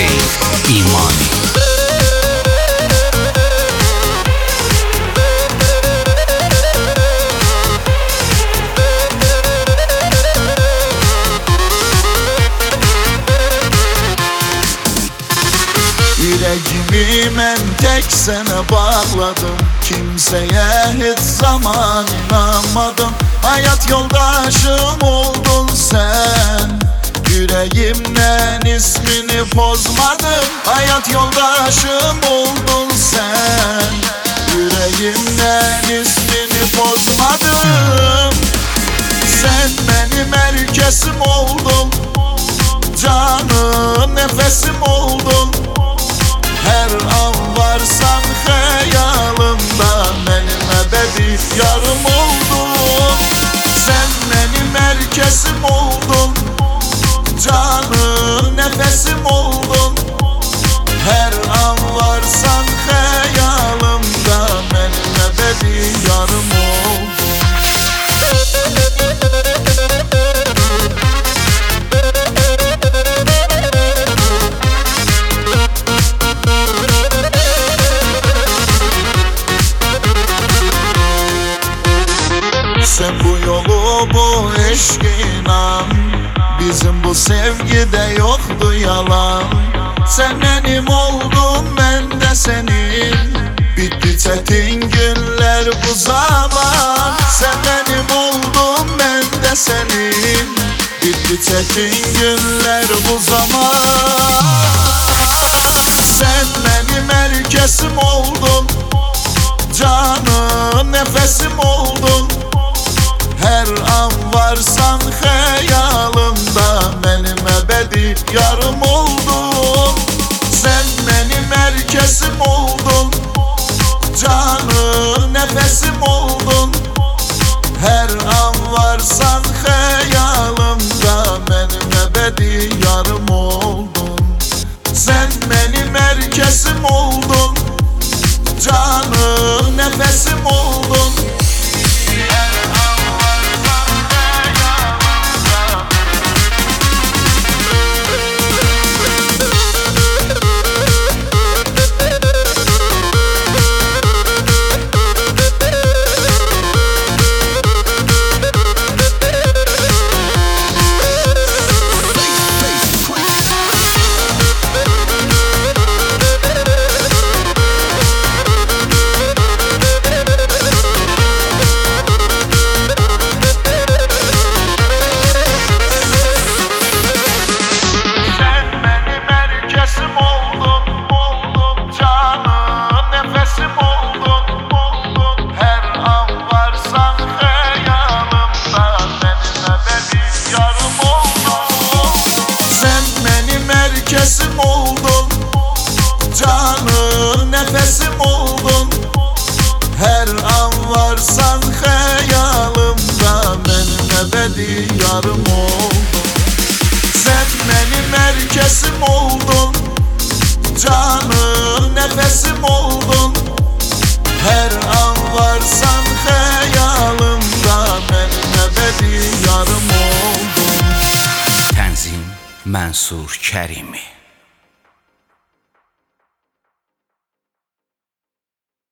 İmani. Yüreğimi ben tek sana bağladım, kimseye hiç zaman inanmadım. Hayat yoldaşım oldun sen, yüreğimden ismini bozmadım. Hayat yoldaşım oldun sen, yüreğimden ismini bozmadım. Sen benim herkesim oldun, canım nefesim oldun. Her an varsan hayalımda, benim ebedi yarım oldun. Sen benim herkesim oldun, canım nefesim oldun. Her an varsan hayalımda, benim ebedi yarım oldun. Sen bu yolu bu aşk inan, bizim bu sevgide yoktu yalan. Sen benim oldun, ben de senin, bitti çetin günler bu zaman. Sen benim oldun, ben de senin, bitti çetin günler bu zaman. Sen benim herkesim oldun, canım nefesim oldun. Her an varsan hayalımda, benim ebedi yarım oldun. Sen benim herkesim oldun, canım nefesim oldun. Her an varsan hayalımda, benim ebedi yarım oldun. Sen benim herkesim oldun, canım nefesim oldun. Herkesim oldun, canım nefesim oldun. Her an varsan hayalımda, benim ebedi yarım oldun. Sen benim herkesim oldun, canım nefesim oldun. Her an varsan hayalımda, benim ebedi yarım oldun. Tənzim Mənsur Kərimi.